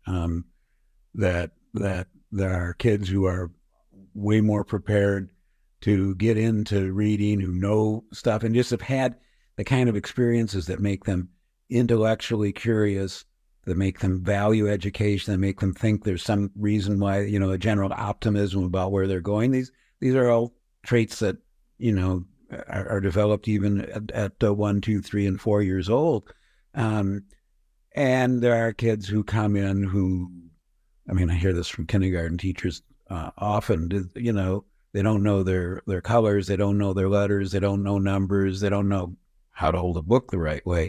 That there are kids who are way more prepared to get into reading, who know stuff, and just have had the kind of experiences that make them intellectually curious, that make them value education, that make them think there's some reason why, a general optimism about where they're going. These are all traits that, are developed even at 1, 2, 3, and 4 years old. And there are kids who come in who, I hear this from kindergarten teachers often, they don't know their colors, they don't know their letters, they don't know numbers, they don't know how to hold a book the right way.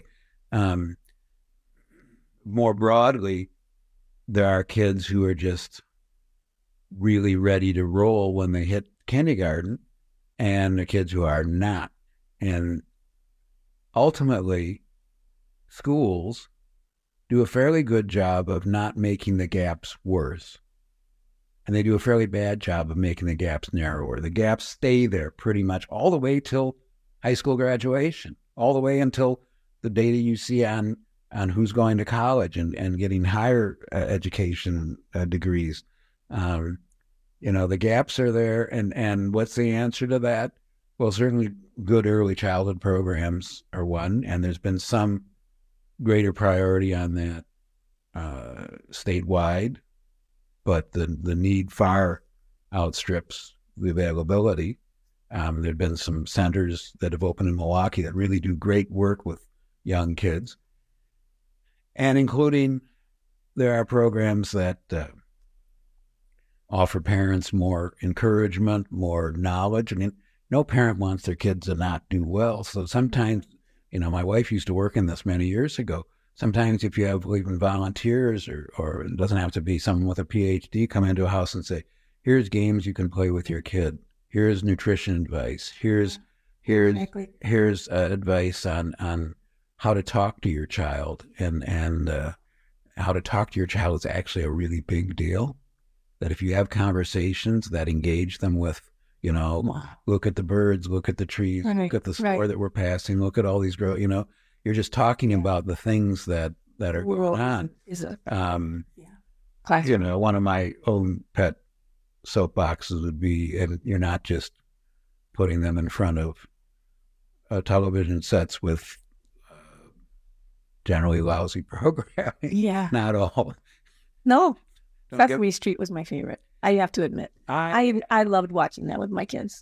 More broadly, there are kids who are just really ready to roll when they hit kindergarten, and the kids who are not. And ultimately, schools do a fairly good job of not making the gaps worse. And they do a fairly bad job of making the gaps narrower. The gaps stay there pretty much all the way till high school graduation, all the way until the data you see on who's going to college and getting higher education degrees. The gaps are there. And what's the answer to that? Well, certainly good early childhood programs are one, and there's been some greater priority on that statewide, but the need far outstrips the availability. There have been some centers that have opened in Milwaukee that really do great work with young kids. And including, there are programs that offer parents more encouragement, more knowledge. No parent wants their kids to not do well. So sometimes, my wife used to work in this many years ago. Sometimes if you have even volunteers or it doesn't have to be someone with a PhD come into a house and say, here's games you can play with your kid. Here's nutrition advice. Here's advice on how to talk to your child, and how to talk to your child is actually a really big deal. That if you have conversations that engage them with, look at the birds, look at the trees, look at the store that we're passing, look at all these girls, you're just talking about the things that are going on. One of my own pet soapboxes would be, and you're not just putting them in front of television sets with generally lousy programming. Yeah. Not all. No. Sesame Street was my favorite. I have to admit. I loved watching that with my kids.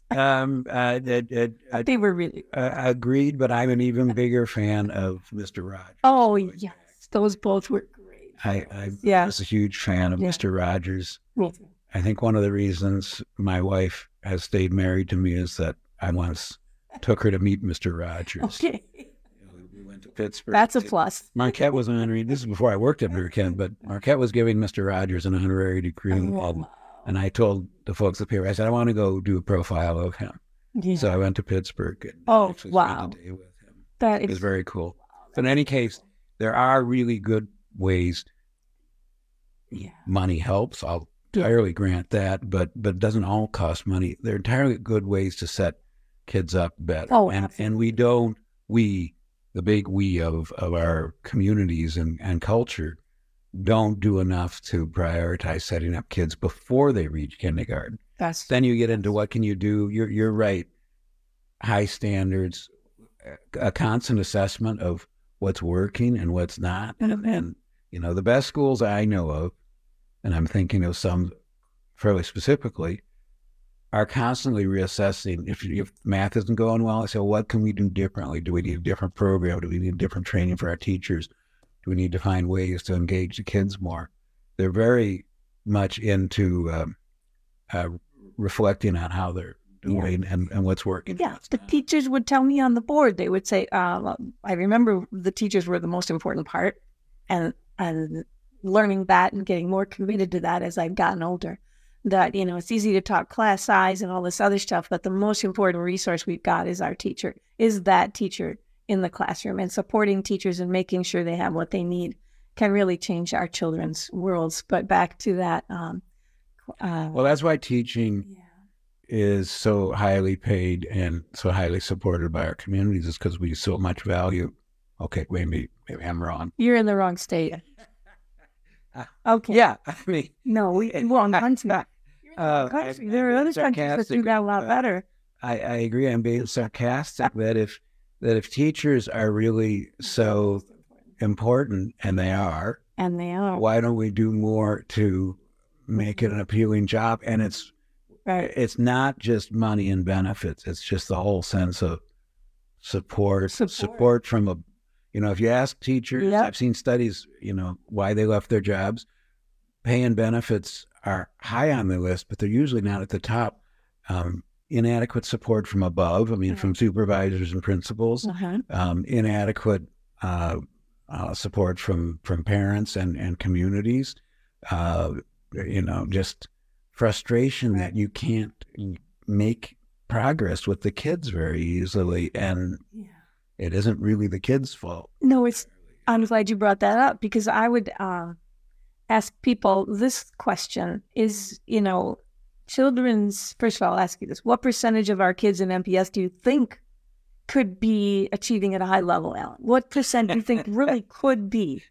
They were really agreed, but I'm an even bigger fan of Mr. Rogers. Oh, yes. Those both were great. I was a huge fan of Mr. Rogers. Me too. I think one of the reasons my wife has stayed married to me is that I once took her to meet Mr. Rogers. Okay. We went to Pittsburgh. That's a plus. Marquette was honoring, this is before I worked at Marquette, but Marquette was giving Mr. Rogers an honorary degree. And I told the folks up here, I said, I want to go do a profile of him. Yeah. So I went to Pittsburgh. And wow. Spent a day with him. It was very cool. But in any case, there are really good ways. Money helps. I'll entirely grant that, but it doesn't all cost money. There are entirely good ways to set kids up better. Oh, and the big we of our communities and culture don't do enough to prioritize setting up kids before they reach kindergarten. Then you get into what can you do? You're right. High standards, a constant assessment of what's working and what's not. And the best schools I know of, and I'm thinking of some fairly specifically, are constantly reassessing. If math isn't going well, I say, well, what can we do differently? Do we need a different program? Do we need different training for our teachers? Do we need to find ways to engage the kids more? They're very much into reflecting on how they're doing and what's working. Yeah, the teachers would tell me on the board, they would say, I remember the teachers were the most important part, and learning that and getting more committed to that as I've gotten older. That, it's easy to talk class size and all this other stuff, but the most important resource we've got is our teacher, is that teacher in the classroom, and supporting teachers and making sure they have what they need can really change our children's worlds. But back to that. Well, that's why teaching is so highly paid and so highly supported by our communities, is because we so much value. Okay, maybe I'm wrong. You're in the wrong state. Okay. Yeah, no, well, in country. Country. There are other countries that do that a lot better. I agree. I'm being sarcastic that if teachers are really so important, and they are. And they are. Why don't we do more to make it an appealing job? And it's not just money and benefits. It's just the whole sense of support from if you ask teachers, I've seen studies, why they left their jobs. Pay and benefits are high on the list, but they're usually not at the top. Inadequate support from above, from supervisors and principals, inadequate support from parents and communities, just frustration that you can't make progress with the kids very easily, and it isn't really the kids' fault. No, I'm glad you brought that up, because I would ask people this question is, first of all, I'll ask you this. What percentage of our kids in MPS do you think could be achieving at a high level, Alan? What percent do you think really could be?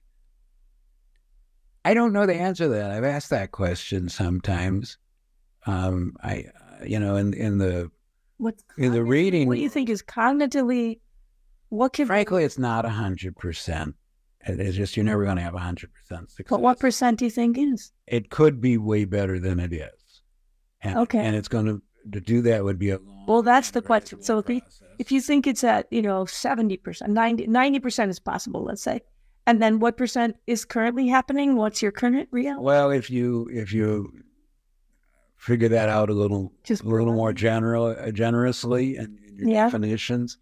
I don't know the answer to that. I've asked that question sometimes. In the reading, what do you think is cognitively? Frankly, it's not 100%. It's just you're never going to have 100% success. But what percent do you think is? It could be way better than it is. And it's going to do that would be a long. Well, that's the question. So if you think it's at 70%, 90% is possible, let's say, and then what percent is currently happening? What's your current reality? Well, if you figure that out a little more generously in your definitions,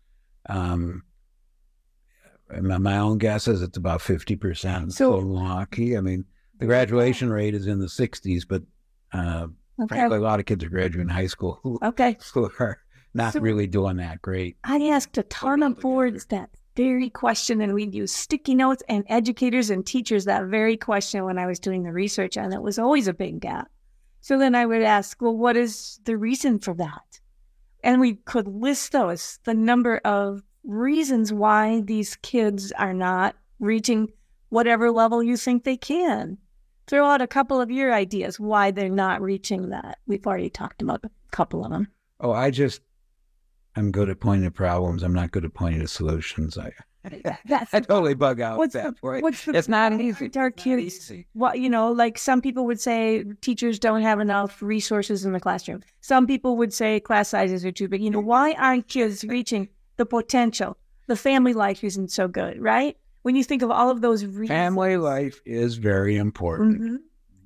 my own guess is it's about 50%. So Milwaukee. The graduation rate is in the 60s, but frankly, a lot of kids are graduating high school who are not really doing that great. I asked a ton of boards that very question, and we'd use sticky notes, and educators and teachers that very question when I was doing the research, and it was always a big gap. So then I would ask, well, what is the reason for that? And we could list the number of reasons why these kids are not reaching whatever level you think they can. Throw out a couple of your ideas why they're not reaching that. We've already talked about a couple of them. Oh, I'm good at pointing to problems. I'm not good at pointing to solutions. I totally bug out at that point. It's not easy. Our kids, like some people would say teachers don't have enough resources in the classroom. Some people would say class sizes are too big. Why aren't kids reaching the potential? The family life isn't so good, right? When you think of all of those reasons. Family life is very important.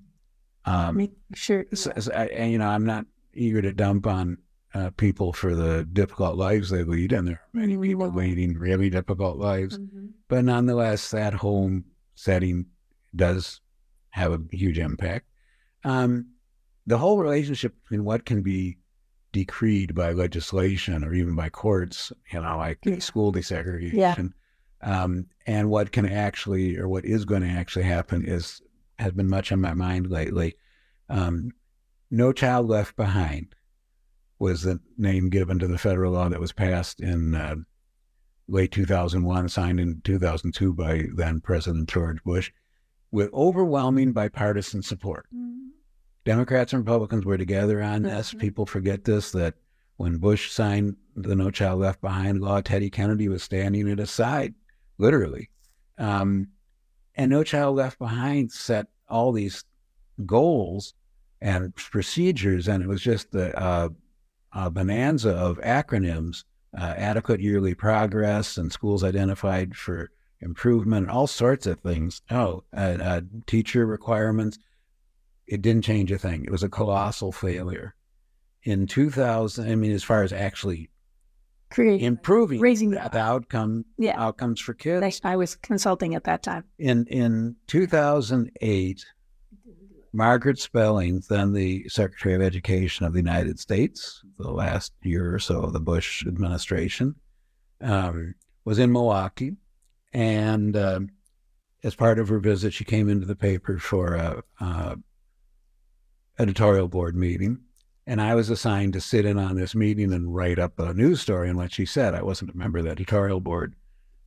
Sure. I'm not eager to dump on people for the difficult lives they lead, and there are many people leading really difficult lives. But nonetheless, that home setting does have a huge impact. The whole relationship between what can be decreed by legislation or even by courts, like school desegregation, and what can actually, or what is going to actually happen has been much on my mind lately. No Child Left Behind was the name given to the federal law that was passed in late 2001, signed in 2002 by then President George Bush, with overwhelming bipartisan support. Democrats and Republicans were together on this. People forget this, that when Bush signed the No Child Left Behind law, Teddy Kennedy was standing at his side, literally. And No Child Left Behind set all these goals and procedures, and it was just a bonanza of acronyms, adequate yearly progress, and schools identified for improvement, all sorts of things. Teacher requirements. It didn't change a thing. It was a colossal failure. In 2000, as far as actually improving, raising the outcomes for kids. I was consulting at that time. In 2008, Margaret Spelling, then the Secretary of Education of the United States, the last year or so of the Bush administration, was in Milwaukee. And as part of her visit, she came into the paper for a editorial board meeting. And I was assigned to sit in on this meeting and write up a news story on what she said. I wasn't a member of the editorial board.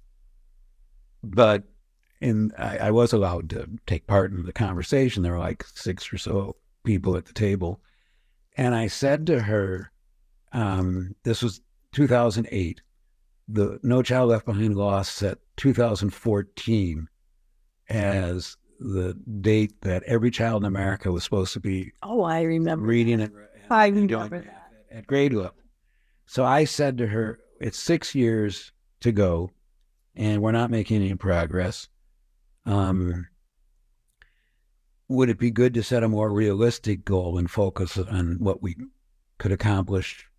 But I was allowed to take part in the conversation. There were like 6 or so people at the table. And I said to her, this was 2008, the No Child Left Behind law set 2014 as the date that every child in America was supposed to be I remember reading and I remember that. At grade level. So I said to her, it's 6 years to go, and we're not making any progress. Would it be good to set a more realistic goal and focus on what we could accomplish,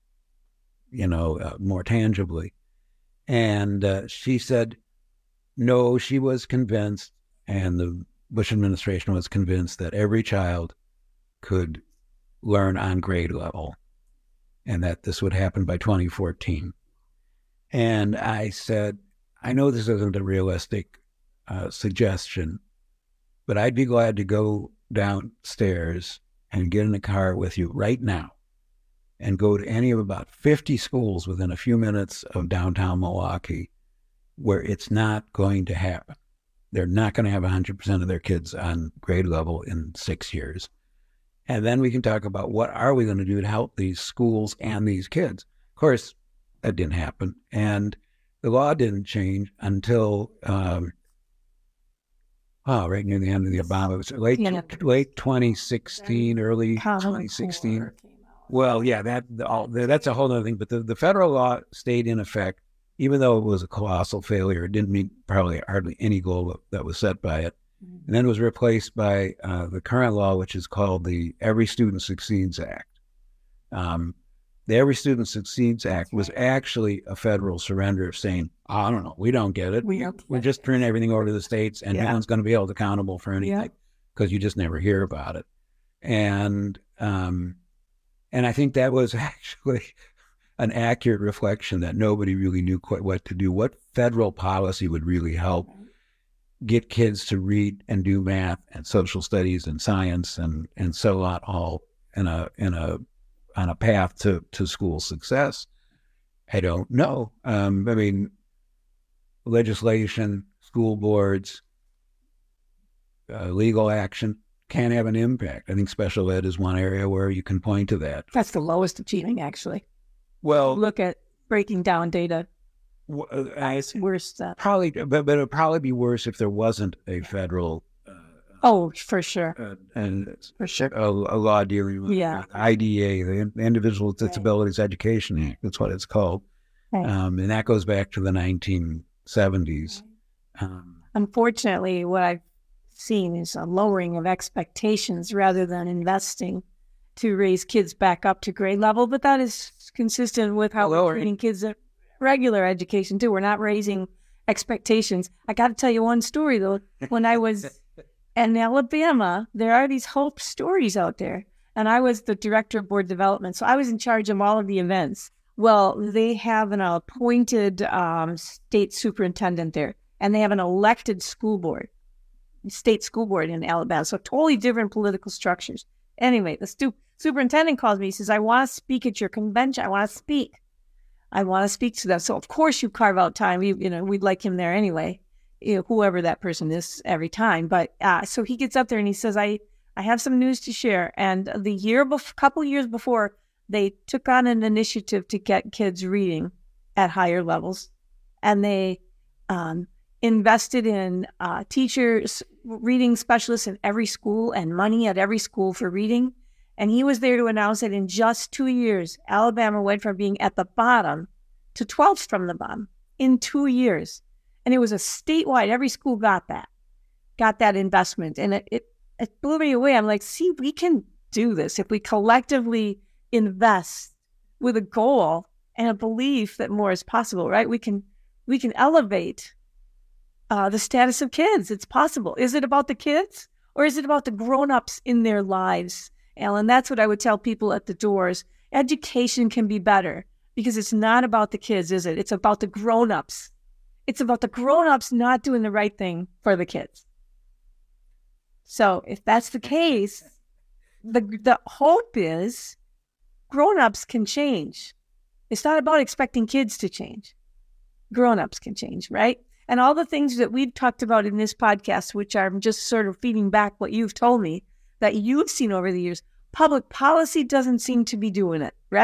more tangibly? And she said, no, she was convinced, and the Bush administration was convinced that every child could learn on grade level and that this would happen by 2014. And I said, I know this isn't a realistic suggestion, but I'd be glad to go downstairs and get in a car with you right now and go to any of about 50 schools within a few minutes of downtown Milwaukee where it's not going to happen. They're not going to have 100% of their kids on grade level in 6 years. And then we can talk about what are we going to do to help these schools and these kids. Of course, that didn't happen. And the law didn't change until right near the end of the Obama. It was late 2016, early 2016. Well, yeah, that's a whole other thing. But the federal law stayed in effect, even though it was a colossal failure. It didn't meet probably hardly any goal that was set by it. And then it was replaced by the current law, which is called the Every Student Succeeds Act. The Every Student Succeeds Act was actually a federal surrender of saying, I don't know, we don't get it. We're just turning everything over to the states, and no one's going to be held accountable for anything because you just never hear about it. And I think that was actually an accurate reflection that nobody really knew quite what to do. What federal policy would really help get kids to read and do math and social studies and science and so on, all on a path to school success? I don't know. Legislation, school boards, legal action can have an impact. I think special ed is one area where you can point to that. That's the lowest achieving, actually. Well, look at breaking down data. It's worse. Probably, but it would probably be worse if there wasn't a federal. For sure. For sure. A law dealing with IDEA, the Individual with Disabilities Education Act. That's what it's called. Right. And that goes back to the 1970s. Unfortunately, what I've seen is a lowering of expectations rather than investing to raise kids back up to grade level. But that is consistent with how we're treating kids at regular education, too. We're not raising expectations. I got to tell you one story, though. When I was in Alabama, there are these hope stories out there. And I was the director of board development. So I was in charge of all of the events. Well, they have an appointed state superintendent there. And they have an elected school board, state school board in Alabama. So totally different political structures. Anyway, the superintendent calls me. He says, I want to speak at your convention. I want to speak to them. So, of course, you carve out time. We'd like him there anyway, whoever that person is every time. But so he gets up there and he says, I have some news to share. And couple years before, they took on an initiative to get kids reading at higher levels. And they invested in teachers, reading specialists in every school and money at every school for reading. And he was there to announce that in just 2 years, Alabama went from being at the bottom to 12th from the bottom in 2 years. And it was a statewide, every school got that investment. And it blew me away. I'm like, see, we can do this if we collectively invest with a goal and a belief that more is possible, right? We can elevate the status of kids. It's possible. Is it about the kids or is it about the grown-ups in their lives? Alan, that's what I would tell people at the doors. Education can be better because it's not about the kids, is it? It's about the grown-ups. It's about the grown-ups not doing the right thing for the kids. So if that's the case, the hope is grown-ups can change. It's not about expecting kids to change. Grown-ups can change, right? And all the things that we've talked about in this podcast, which I'm just sort of feeding back what you've told me, that you've seen over the years, public policy doesn't seem to be doing it, right?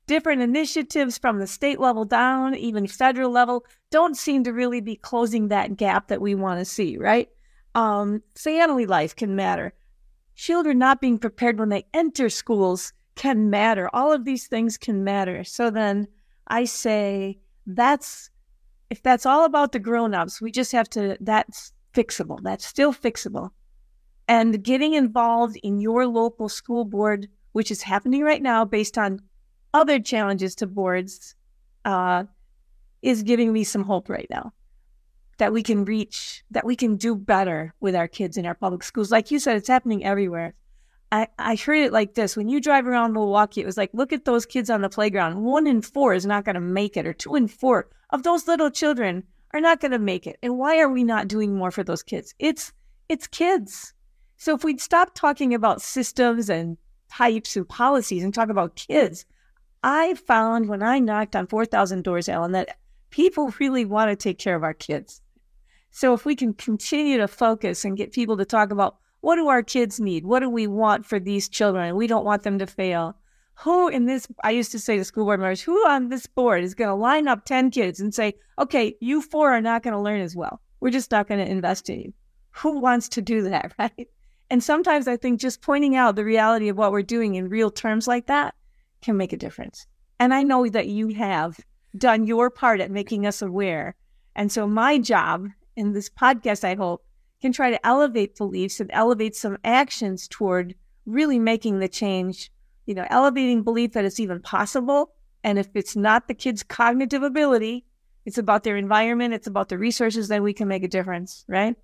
different initiatives from the state level down, even federal level, don't seem to really be closing that gap that we want to see, right? Family life can matter. Children not being prepared when they enter schools can matter. All of these things can matter. So then I say if that's all about the grown-ups, we just have to, that's fixable. That's still fixable. And getting involved in your local school board, which is happening right now based on other challenges to boards, is giving me some hope right now that we can reach, that we can do better with our kids in our public schools. Like you said, it's happening everywhere. I heard it like this. When you drive around Milwaukee, it was like, look at those kids on the playground. 1 in 4 is not going to make it, or 2 in 4 of those little children are not going to make it. And why are we not doing more for those kids? It's kids. So if we'd stop talking about systems and types and policies and talk about kids, I found when I knocked on 4,000 doors, Alan, that people really want to take care of our kids. So if we can continue to focus and get people to talk about, what do our kids need? What do we want for these children? We don't want them to fail. Who in this, I used to say to school board members, who on this board is going to line up 10 kids and say, okay, you 4 are not going to learn as well. We're just not going to invest in you. Who wants to do that, right? And sometimes I think just pointing out the reality of what we're doing in real terms like that can make a difference. And I know that you have done your part at making us aware. And so my job in this podcast, I hope, can try to elevate beliefs and elevate some actions toward really making the change, elevating belief that it's even possible. And if it's not the kid's cognitive ability, it's about their environment, it's about the resources, that we can make a difference, right?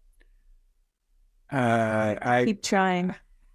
I keep trying.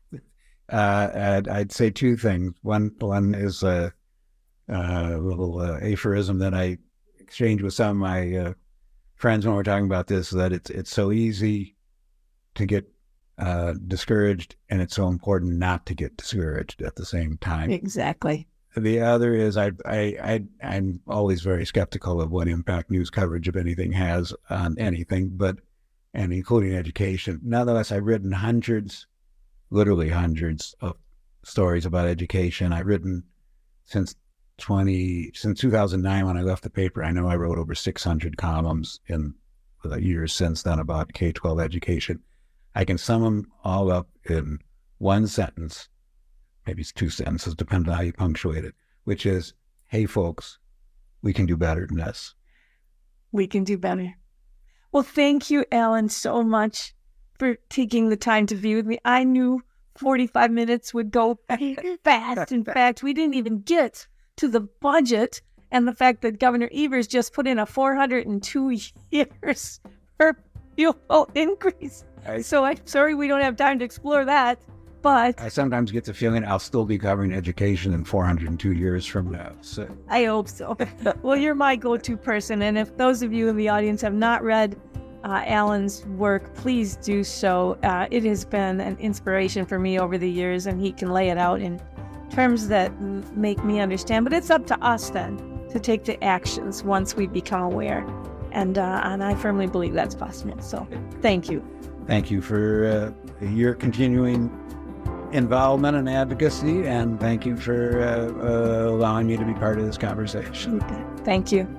I'd say 2 things. One is a little aphorism that I exchanged with some of my friends when we're talking about this, that it's so easy to get discouraged, and it's so important not to get discouraged at the same time. Exactly. The other is I'm always very skeptical of what impact news coverage of anything has on anything, and including education. Nonetheless, I've written literally hundreds of stories about education. I've written since 2009 when I left the paper. I know I wrote over 600 columns in the years since then about K-12 education. I can sum them all up in one sentence, maybe it's 2 sentences, depending on how you punctuate it, which is, hey, folks, we can do better than this. We can do better. Well, thank you, Alan, so much for taking the time to be with me. I knew 45 minutes would go fast. In fact, we didn't even get to the budget and the fact that Governor Evers just put in a 402 years per fuel increase. So I'm sorry we don't have time to explore that, but I sometimes get the feeling I'll still be covering education in 402 years from now. So I hope so. Well, you're my go-to person, and if those of you in the audience have not read Alan's work, please do so. It has been an inspiration for me over the years, and he can lay it out in terms that make me understand. But it's up to us then to take the actions once we become aware, and I firmly believe that's possible. So thank you. Thank you for your continuing involvement and advocacy, and thank you for allowing me to be part of this conversation. Thank you.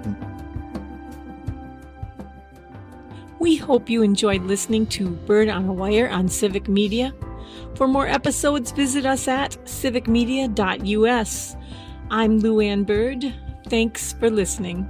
We hope you enjoyed listening to Bird on a Wire on Civic Media. For more episodes, visit us at civicmedia.us. I'm Lou Ann Bird. Thanks for listening.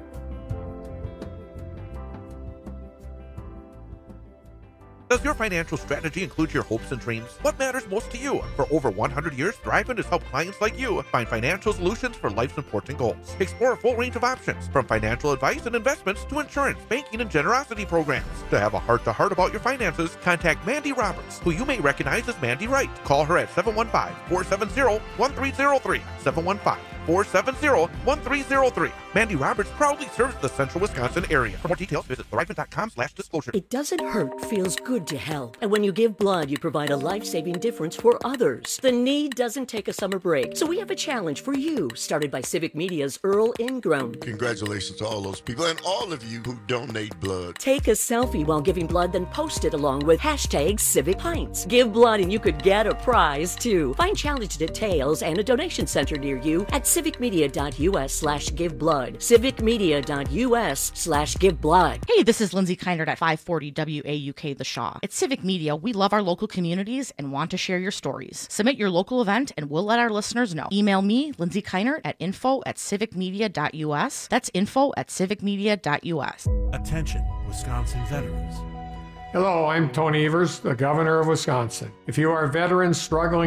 Does your financial strategy include your hopes and dreams? What matters most to you? For over 100 years, Thrivent has helped clients like you find financial solutions for life's important goals. Explore a full range of options, from financial advice and investments to insurance, banking, and generosity programs. To have a heart-to-heart about your finances, contact Mandy Roberts, who you may recognize as Mandy Wright. Call her at 715-470-1303. 715-470-1303. Mandy Roberts proudly serves the central Wisconsin area. For more details, visit thrivent.com/disclosure. It doesn't hurt, feels good to help. And when you give blood, you provide a life-saving difference for others. The need doesn't take a summer break. So we have a challenge for you, started by Civic Media's Earl Ingram. Congratulations to all those people and all of you who donate blood. Take a selfie while giving blood, then post it along with #CivicPints. Give blood and you could get a prize, too. Find challenge details and a donation center near you at civicmedia.us/giveblood. civicmedia.us/giveblood. Hey, this is Lindsay Keinert at 540 WAUK The Shaw. At Civic Media, we love our local communities and want to share your stories. Submit your local event and we'll let our listeners know. Email me, Lindsay Keinert, at info@civicmedia.us. That's info@civicmedia.us. Attention, Wisconsin veterans. Hello, I'm Tony Evers, the Governor of Wisconsin. If you are a veteran struggling